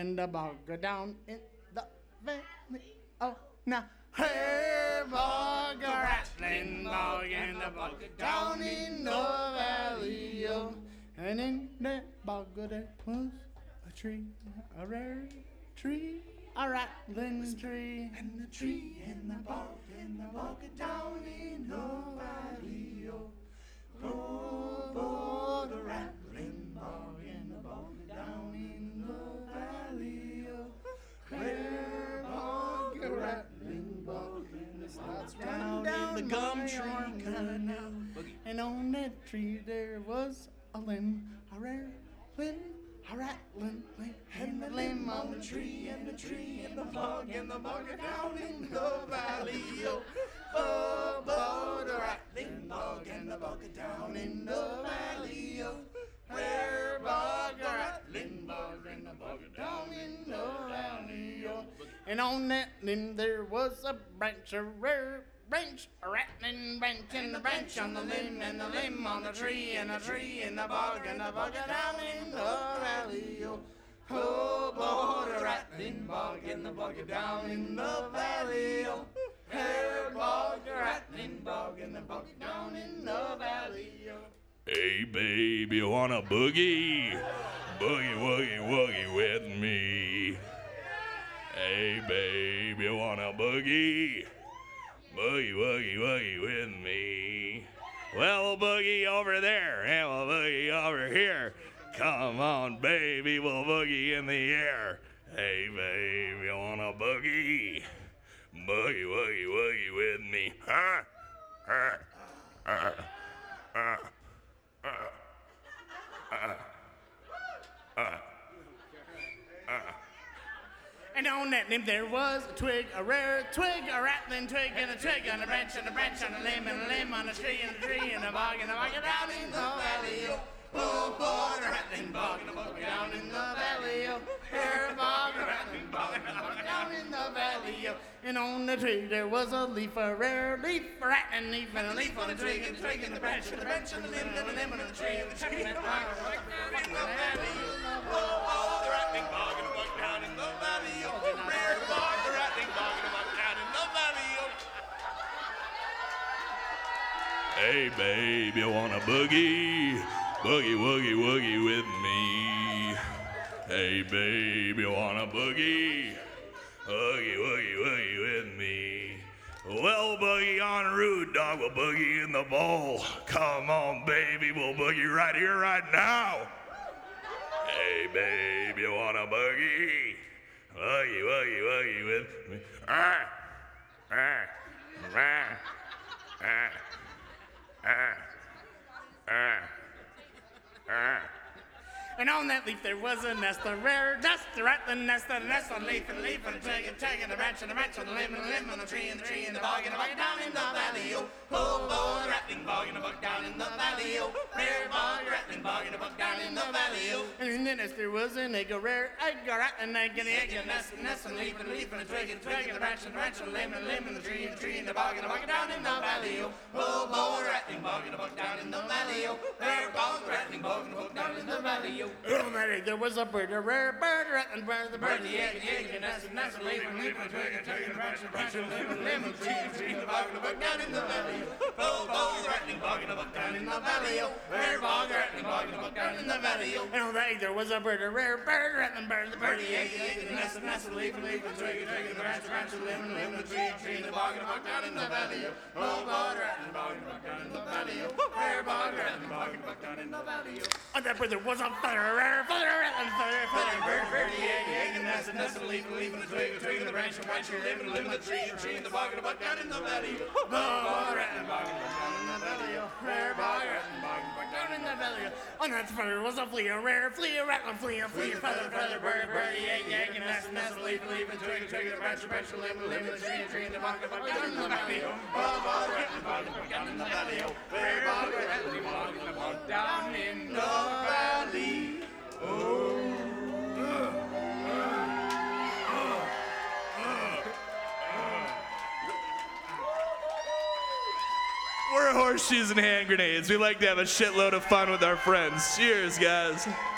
and the bog down in the valley. Oh, now. Hey, bog, a rattling bog, and the bog down in the valley. Oh. And in that bog there was a tree, a rare tree, a rattling tree. And the tree and the bog down in the valley. Oh, the rattling bog and the bog down in the valley. Where bog, a rattling bog, and the slots down in the gum tree canal. And on that tree there was a limb, a rare limb, a rattling limb, and the limb on the tree, and the tree, and the bog down in the valley. Oh, bog, the rattling bog, and the bog down in the valley. Where bog, the rattling bog, and the bog down in the valley. And on that limb there was a branch, a rare branch, a rattling branch, and the branch on the limb, and the limb on the tree, and the tree in the bog down in the valley. Oh, bog, the rattling bog, and the bog down in the valley. Hey, bog, the rattling bog, and the bog down in the valley. Hey, babe, you wanna boogie? Boogie, woogie, woogie with me. Hey, babe, you wanna boogie? Boogie, woogie, woogie with me. Well, we'll boogie over there, and we'll boogie over here. Come on, baby, we'll boogie in the air. Hey, babe, you wanna boogie? Boogie, woogie, woogie with me. Huh? And on that limb there was a twig, a rare twig, a rattling twig, and a twig on a branch, and a branch on a limb, and a limb on a tree, and a tree, and a bog down in the valley. Oh, bog, a rattling bog, and a bog down in the valley. Here, bog, a rattling bog, and a bog down in the valley. And on the tree there was a leaf, a rare leaf, a rattling leaf, and a leaf on a twig, and a twig, and a branch, and a branch, and a limb, and a limb on a tree, and a tree, and a bog down in the valley. Oh, bog, a rattling bog, and a bog down in the valley. Rare bog, a rattling bog, and a bog down in the valley. Hey, babe, you wanna boogie? Boogie, woogie, woogie with me. Hey, babe, you wanna boogie? Boogie, woogie, woogie with me. Well, boogie on root, dog, we'll boogie in the bowl. Come on, baby, we'll boogie right here, right now. Hey, babe, you wanna boogie? Boogie, woogie, woogie with me. And on that leaf there was a nest, a rare nest, a rattling nest, a nest on leaf, and a leaf, and a twig, and a twig, and a branch, on the limb, and a limb on the tree, and the tree, and the bog down in the valley. Oh, bog, a rattling bog, and a bog down in the valley. Oh, rare bog, a rattling bog, and a bog down in the valley. Oh, and in the nest there was an egg, a rare egg, a rattling egg, and the egg, and a nest, and a leaf, and a leaf, and a twig, and a twig, and a branch, on the limb, and a limb, and the tree, and the bog down in the valley. Oh, bog, a rattling bog, and a bog down in the valley. Oh, rare bog, a rattling bog, and a bog down in the valley. On that egg there was a bird, a rare bird, a rattling bird, the bird, the egg, and nest, and leaf, and leaf, and twig, and twig, and a branch, and limb, and limb, and tree, and the bog down in the valley. Oh, bog, a rattling bog, and a bog down in the valley. Oh, rare bog, a rattling bog, and a bog down in the valley. And on that egg there was a bird, a rare bird, a rattling bird, the bird, the egg, and nest, and leaf, and twig, and the branch, and limb, and tree, and the bog down in the valley. Oh, bog, a rattling bog, and a bog down in the valley. Rare bog, a rattling bog, and a bog down in the valley. On that bird there was a feather, a rare feather, a rattling feather, bird, the egg, and nest, and leaf, and the twig, and the branch, and limb, and the tree, and the bog down in the valley. Oh, bog, a rattling bog, and a bog down in the valley. Rare bog, a rattling bog, and a bog down in the valley. On that feather was a flea, a rare flea, a rattling flea, a feather, bird, the egg, and nest, and leaf, and twig, and the branch, and limb, and the tree, and the bog down in the valley. Oh, bog, a rattling bog, and a bog down in the valley. Rare bog, a rattling bog, and a bog down in the valley. We're horseshoes and hand grenades. We like to have a shitload of fun with our friends. Cheers, guys.